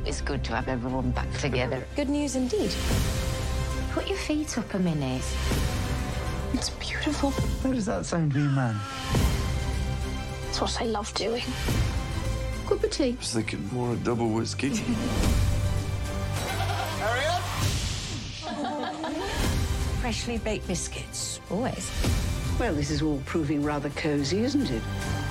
It's good to have everyone back together. Good news indeed. Put your feet up a minute. It's beautiful. How does that sound, wee man? It's what I love doing. Cup of tea. I was thinking more a double whiskey. Harriet? Freshly baked biscuits. Always. Well, this is all proving rather cosy, isn't it?